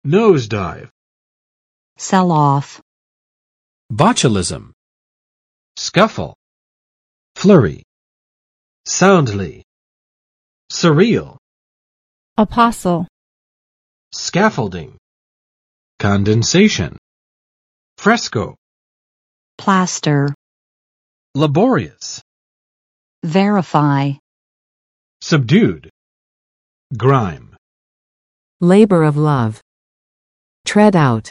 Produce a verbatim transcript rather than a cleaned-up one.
Nosedive. Sell off. Botulism. Scuffle. Flurry. Soundly. Surreal. Apostle. Scaffolding. Condensation. Fresco. Plaster. Laborious. Verify. Subdued. Grime. Labor of love. Tread out.